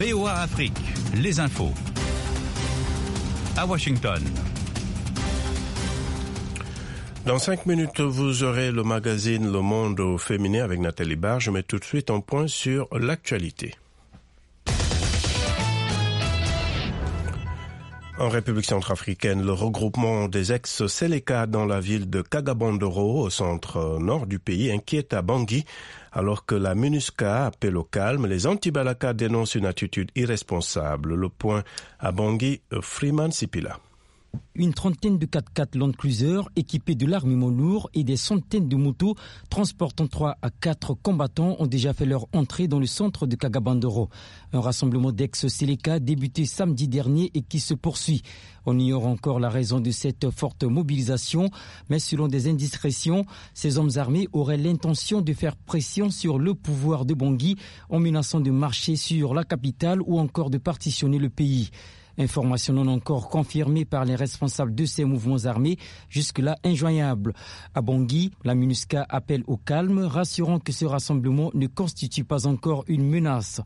VOA Afrique, les infos. À Washington. Dans 5 minutes, vous aurez le magazine Le Monde au féminin avec Nathalie Barre. Je mets tout de suite un point sur l'actualité. En République centrafricaine, le regroupement des ex-Seleka dans la ville de Kagabandoro, au centre nord du pays, inquiète à Bangui. Alors que la MINUSCA appelle au calme, les anti-Balaka dénoncent une attitude irresponsable. Le point à Bangui, Freeman Sipila. Une trentaine de 4x4 Land Cruiser équipés de l'armement lourd et des centaines de motos transportant 3 à 4 combattants ont déjà fait leur entrée dans le centre de Kagabandoro. Un rassemblement d'ex-Seleka débuté samedi dernier et qui se poursuit. On ignore encore la raison de cette forte mobilisation, mais selon des indiscrétions, ces hommes armés auraient l'intention de faire pression sur le pouvoir de Bangui en menaçant de marcher sur la capitale ou encore de partitionner le pays. Information non encore confirmée par les responsables de ces mouvements armés, jusque-là injoignables. À Bangui, la MINUSCA appelle au calme, rassurant que ce rassemblement ne constitue pas encore une menace.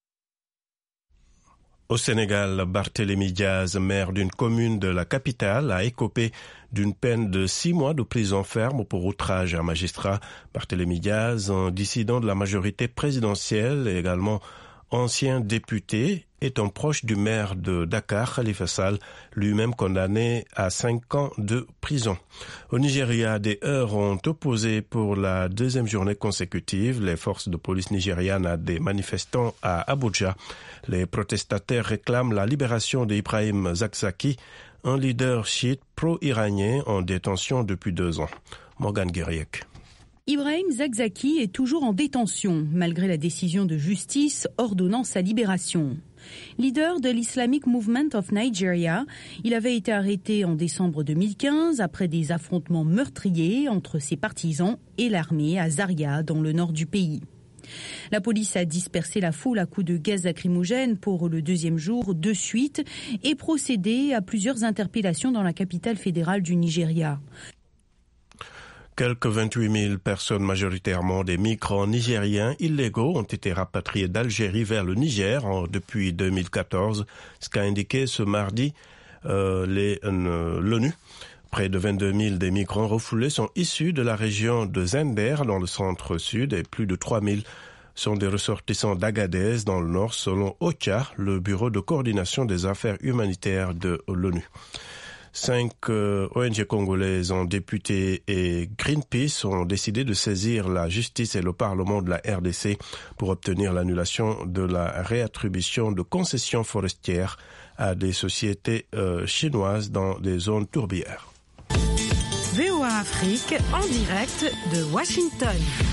Au Sénégal, Barthélémy Diaz, maire d'une commune de la capitale, a écopé d'une peine de 6 mois de prison ferme pour outrage à un magistrat. Barthélémy Diaz, un dissident de la majorité présidentielle et également ancien député, est un proche du maire de Dakar, Khalifa Sall, lui-même condamné à 5 ans de prison. Au Nigeria, des heurts ont opposé pour la 2e journée consécutive les forces de police nigérianes à des manifestants à Abuja. Les protestataires réclament la libération d'Ibrahim Zakzaki, un leader chiite pro-iranien en détention depuis 2 ans. Morgan Guériec. Ibrahim Zakzaki est toujours en détention, malgré la décision de justice ordonnant sa libération. Leader de l'Islamic Movement of Nigeria, il avait été arrêté en décembre 2015 après des affrontements meurtriers entre ses partisans et l'armée à Zaria, dans le nord du pays. La police a dispersé la foule à coups de gaz lacrymogène pour le 2e jour de suite et procédé à plusieurs interpellations dans la capitale fédérale du Nigeria. Quelques 28 000 personnes, majoritairement des migrants nigériens illégaux, ont été rapatriés d'Algérie vers le Niger depuis 2014, ce qu'a indiqué ce mardi l'ONU. Près de 22 000 des migrants refoulés sont issus de la région de Zender, dans le centre-sud, et plus de 3 000 sont des ressortissants d'Agadez, dans le nord, selon OCHA, le Bureau de coordination des affaires humanitaires de l'ONU. 5 ONG congolaises, en députés et Greenpeace, ont décidé de saisir la justice et le Parlement de la RDC pour obtenir l'annulation de la réattribution de concessions forestières à des sociétés chinoises dans des zones tourbières. VOA Afrique, en direct de Washington.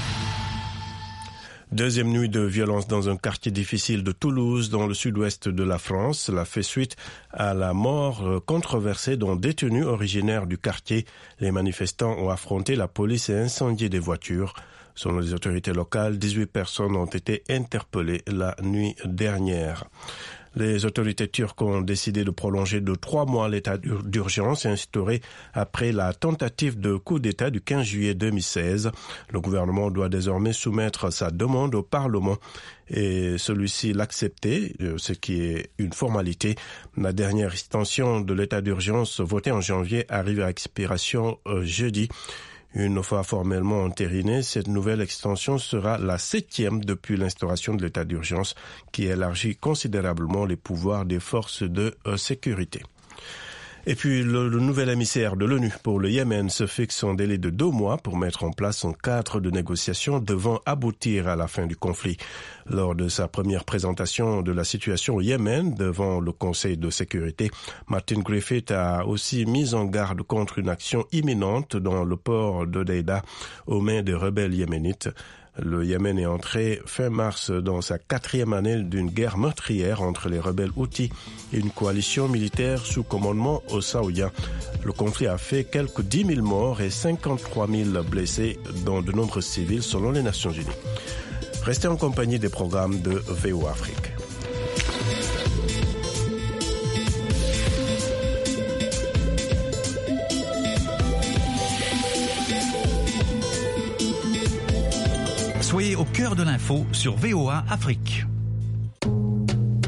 2e nuit de violence dans un quartier difficile de Toulouse, dans le sud-ouest de la France. Cela fait suite à la mort controversée d'un détenu originaire du quartier. Les manifestants ont affronté la police et incendié des voitures. Selon les autorités locales, 18 personnes ont été interpellées la nuit dernière. Les autorités turques ont décidé de prolonger de 3 mois l'état d'urgence instauré après la tentative de coup d'État du 15 juillet 2016. Le gouvernement doit désormais soumettre sa demande au Parlement et celui-ci l'accepter, ce qui est une formalité. La dernière extension de l'état d'urgence votée en janvier arrive à expiration jeudi. Une fois formellement entérinée, cette nouvelle extension sera la 7e depuis l'instauration de l'état d'urgence, qui élargit considérablement les pouvoirs des forces de sécurité. Et puis, le nouvel émissaire de l'ONU pour le Yémen se fixe un délai de 2 mois pour mettre en place un cadre de négociation devant aboutir à la fin du conflit. Lors de sa première présentation de la situation au Yémen devant le Conseil de sécurité, Martin Griffiths a aussi mis en garde contre une action imminente dans le port d'Hodeïda aux mains des rebelles yéménites. Le Yémen est entré fin mars dans sa 4e année d'une guerre meurtrière entre les rebelles Houthis et une coalition militaire sous commandement saoudien. Le conflit a fait quelques 10 000 morts et 53 000 blessés, dont de nombreux civils selon les Nations Unies. Restez en compagnie des programmes de VOA Afrique. Soyez au cœur de l'info sur VOA Afrique.